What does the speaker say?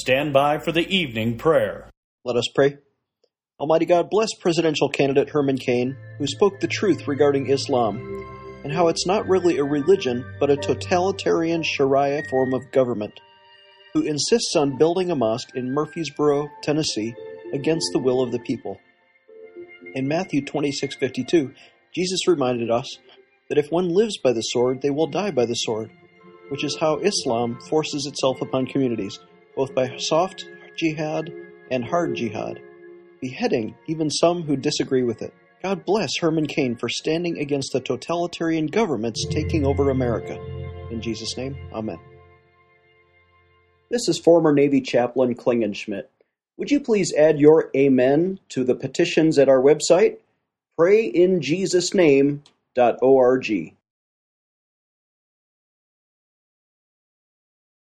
stand by for the evening prayer. Let us pray. Almighty God, bless presidential candidate Herman Cain, who spoke the truth regarding Islam, and how it's not really a religion, but a totalitarian Sharia form of government, who insists on building a mosque in Murfreesboro, Tennessee, against the will of the people. In Matthew 26:52, Jesus reminded us that if one lives by the sword, they will die by the sword, which is how Islam forces itself upon communities, both by soft jihad and hard jihad, beheading even some who disagree with it. God bless Herman Cain for standing against the totalitarian governments taking over America. In Jesus' name, amen. This is former Navy chaplain Klingenschmidt. Would you please add your amen to the petitions at our website, prayinjesusname.org.